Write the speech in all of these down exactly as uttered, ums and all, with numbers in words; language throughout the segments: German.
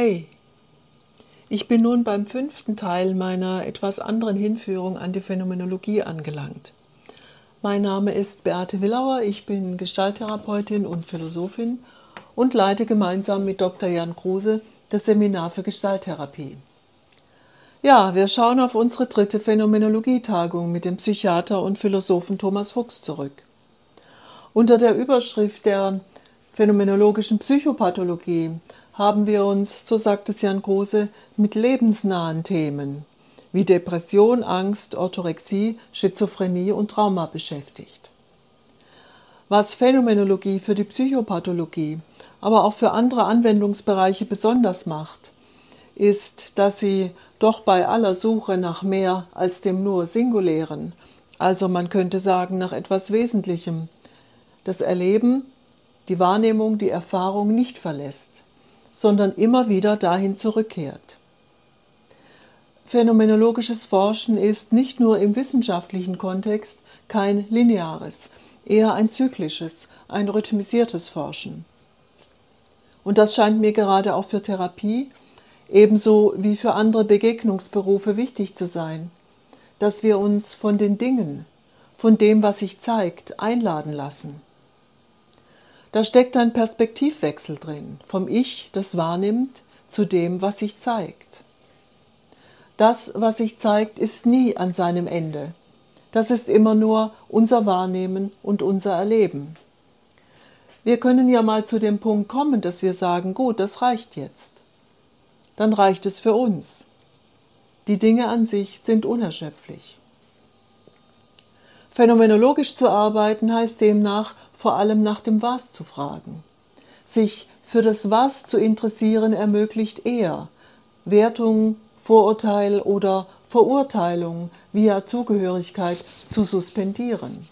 Hey, ich bin nun beim fünften Teil meiner etwas anderen Hinführung an die Phänomenologie angelangt. Mein Name ist Beate Willauer, ich bin Gestalttherapeutin und Philosophin und leite gemeinsam mit Doktor Jan Kruse das Seminar für Gestalttherapie. Ja, wir schauen auf unsere dritte Phänomenologietagung mit dem Psychiater und Philosophen Thomas Fuchs zurück. Unter der Überschrift der phänomenologischen Psychopathologie haben wir uns, so sagt es Jan Kruse, mit lebensnahen Themen wie Depression, Angst, Orthorexie, Schizophrenie und Trauma beschäftigt. Was Phänomenologie für die Psychopathologie, aber auch für andere Anwendungsbereiche besonders macht, ist, dass sie doch bei aller Suche nach mehr als dem nur Singulären, also man könnte sagen nach etwas Wesentlichem, das Erleben, die Wahrnehmung, die Erfahrung nicht verlässt, sondern immer wieder dahin zurückkehrt. Phänomenologisches Forschen ist nicht nur im wissenschaftlichen Kontext kein lineares, eher ein zyklisches, ein rhythmisiertes Forschen. Und das scheint mir gerade auch für Therapie, ebenso wie für andere Begegnungsberufe wichtig zu sein, dass wir uns von den Dingen, von dem, was sich zeigt, einladen lassen. Da steckt ein Perspektivwechsel drin, vom Ich, das wahrnimmt, zu dem, was sich zeigt. Das, was sich zeigt, ist nie an seinem Ende. Das ist immer nur unser Wahrnehmen und unser Erleben. Wir können ja mal zu dem Punkt kommen, dass wir sagen, gut, das reicht jetzt. Dann reicht es für uns. Die Dinge an sich sind unerschöpflich. Phänomenologisch zu arbeiten heißt demnach vor allem nach dem Was zu fragen. Sich für das Was zu interessieren ermöglicht eher Wertung, Vorurteil oder Verurteilung via Zugehörigkeit zu suspendieren.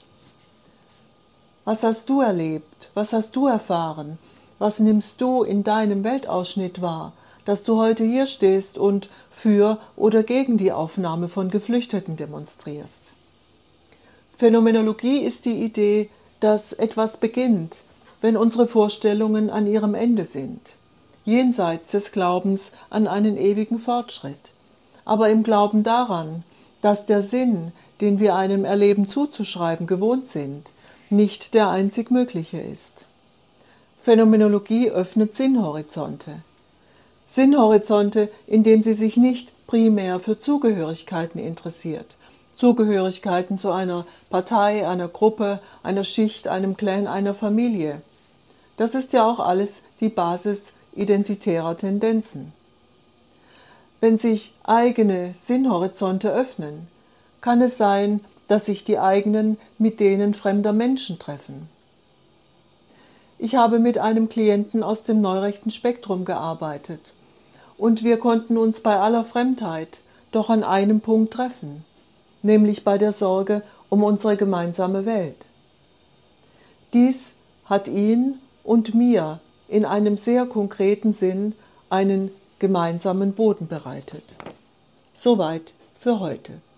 Was hast du erlebt? Was hast du erfahren? Was nimmst du in deinem Weltausschnitt wahr, dass du heute hier stehst und für oder gegen die Aufnahme von Geflüchteten demonstrierst? Phänomenologie ist die Idee, dass etwas beginnt, wenn unsere Vorstellungen an ihrem Ende sind, jenseits des Glaubens an einen ewigen Fortschritt, aber im Glauben daran, dass der Sinn, den wir einem Erleben zuzuschreiben gewohnt sind, nicht der einzig mögliche ist. Phänomenologie öffnet Sinnhorizonte. Sinnhorizonte, indem sie sich nicht primär für Zugehörigkeiten interessiert, Zugehörigkeiten zu einer Partei, einer Gruppe, einer Schicht, einem Clan, einer Familie. Das ist ja auch alles die Basis identitärer Tendenzen. Wenn sich eigene Sinnhorizonte öffnen, kann es sein, dass sich die eigenen mit denen fremder Menschen treffen. Ich habe mit einem Klienten aus dem neurechten Spektrum gearbeitet und wir konnten uns bei aller Fremdheit doch an einem Punkt treffen, nämlich bei der Sorge um unsere gemeinsame Welt. Dies hat ihn und mir in einem sehr konkreten Sinn einen gemeinsamen Boden bereitet. Soweit für heute.